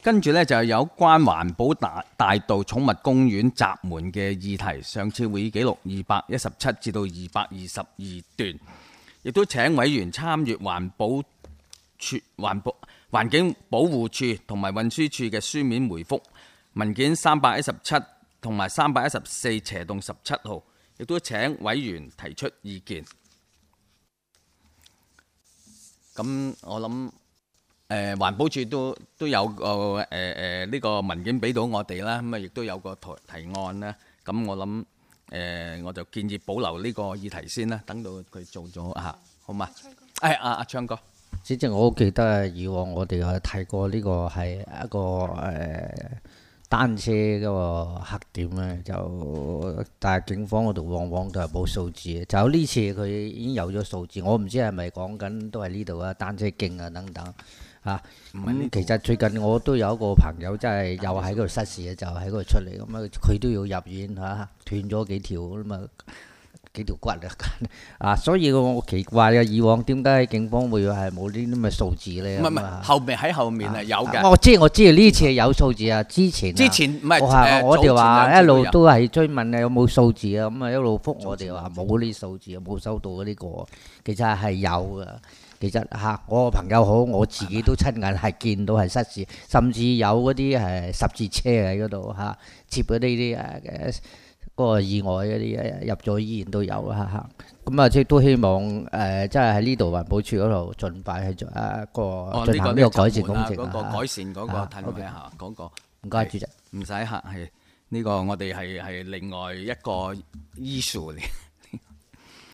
跟住呢，就係有關環保大道寵物公園閘門嘅議題，上次會議記錄217至到222段，亦都請委員參閱環境保護處同埋運輸處嘅書面回覆文件317同埋314/17號，亦都請委員提出意見。咁我諗環保署都有個呢個文件俾到我哋啦，咁啊亦都有個提案啦。咁我諗我就建議保留呢個議題先啦，等到佢做咗嚇，好嘛？阿昌哥， 主席，我好記得以往我哋有提過呢個係一個單車嗰個黑點咧，但係警方嗰度往往都係冇數字嘅。就呢次佢已經有咗數字，我唔知係咪講緊都係呢度啊，單車徑啊等等嚇。咁其實最近我都有一個朋友真係又喺嗰度失事嘅，就喺嗰度出嚟咁啊，佢都要入院嚇，斷咗幾條咁啊。幾條骨啊！所以我奇怪嘅，以往點解警方會係冇呢啲咁嘅數字咧？ 唔係後面係有嘅。 我知呢次係有數字啊！之前唔係我哋話一路都係追問有冇數字啊，咁啊一路覆我哋話冇呢啲數字，冇收到呢個。其實係有嘅。其實我個朋友好，我自己都親眼係見到係失事，甚至有嗰啲係十字車喺嗰度接嗰啲嗰個意外嗰啲入咗醫院都有咁啊，即係都希望即係喺呢度環保署嗰度盡快去做進行呢個改善工程嗰個改善嗰個睇下嗰個。 唔該，主席。 唔使客氣，呢個我哋係另外一個 issue 嚟。